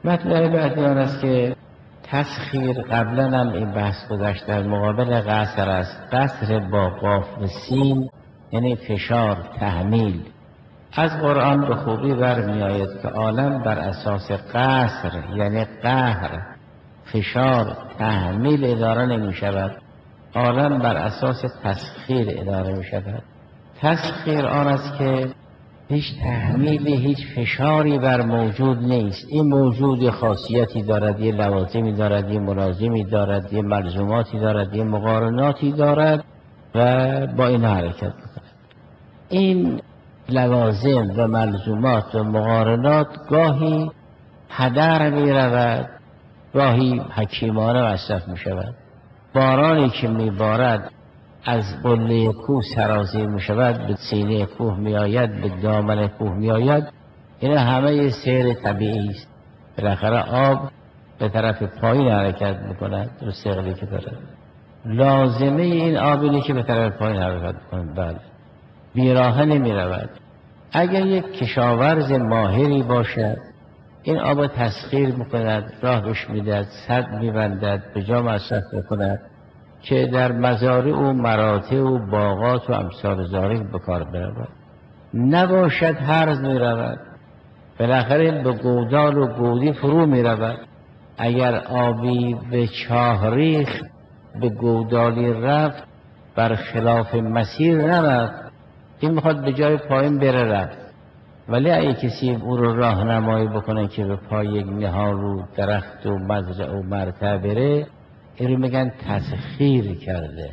مطلب بعدی آن است که تسخیر، قبلا هم این بحث گذشت، در مقابل قصر است. قصر با قاف و سین یعنی فشار، تحمیل. از قرآن به خوبی برمی آید که عالم بر اساس قصر یعنی قهر، فشار، تحمیل اداره نمی شود. عالم بر اساس تسخیر اداره می شود. تسخیر آن است که هیچ تحمیلی، هیچ فشاری بر موجود نیست. این موجود خاصیتی دارد، یه لوازمی دارد، یه ملازمی دارد، یه ملزوماتی دارد، یه مقارناتی دارد و با این حرکت می‌کند. این لوازم و ملزومات و مقارنات گاهی هدر می رود، گاهی حکیمانه مصرف می شود. بارانی که می بارد از قله کوه سرازیر می شود، به سینه کوه می آید، به دامن کوه می آید. این همه سیر طبیعی است. بالاخره آب به طرف پایین حرکت می کند، در ثقلی که دارد. لازمه این آب اینه که به طرف پایین حرکت کند. بله، بیراه نمی رود. اگر یک کشاورز ماهری باشد، این آب تسخیر میکند، راه بش میدهد، سد میبندد، به جا مصرف میکند که در مزارع و مراتع و باغات و امثال ذالک به کار برود. نباشد هرز میرود، بالاخره به گودال و گودی فرو میرود. اگر آبی به چاه ریخت، به گودالی رفت، بر خلاف مسیر نرفت، این میخواد به جای پایین بره رفت. ولی اگه کسی او رو راهنمایی بکنه که به پای یک نهال و درخت و مزرعه و مرتع بره، این رو میگن تسخیر کرده.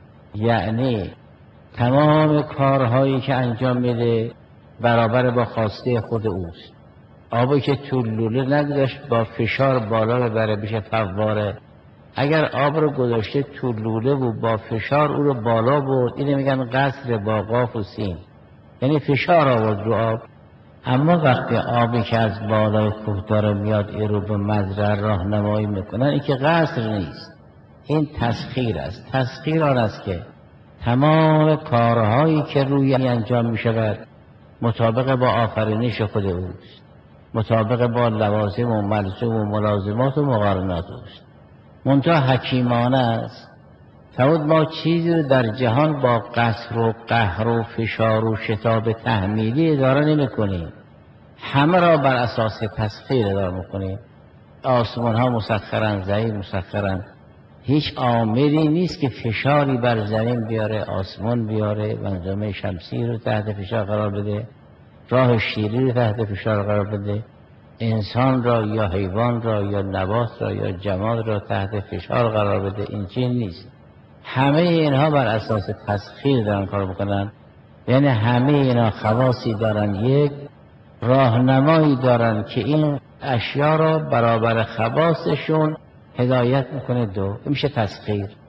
یعنی تمام کارهایی که انجام میده برابر با خواسته خود اوست. آبی که تو لوله نگذاشت با فشار بالا ببره بشه فواره. اگر آب رو گذاشته تو لوله و با فشار او رو بالا برد، اینو میگن قصر با قاف و سین، یعنی فشار آورد رو آب. اما وقتی آبی که از بالای کوه داره میاد این رو به مزرعه راهنمایی میکنن، این که قصر نیست، این تسخیر است. تسخیر آن است که تمام کارهایی که روی انجام میشود مطابق با آفرینش خود اوست، مطابق با لوازم و ملزوم و ملازمات و مقارنات اوست، منتها حکیمانه است. فرمود ما چیزی رو در جهان با قصر و قهر و فشار و شتاب تحمیلی اداره نمی کنیم، همه را بر اساس تسخیر اداره میکنیم. آسمان ها مسخرن، زمین مسخرن، هیچ عاملی نیست که فشاری بر زمین بیاره، آسمان بیاره، منظومه شمسی رو تحت فشار قرار بده، راه شیری رو تحت فشار قرار بده، انسان را یا حیوان را یا نبات را یا جماد را تحت فشار قرار بده. این چیز نیست. همه اینها بر اساس تسخیر دارن کار میکنن. یعنی همه اینها خواصی دارن، یک راهنمایی دارن که این اشیا را برابر خواصشون هدایت میکنه. دو، این میشه تسخیر.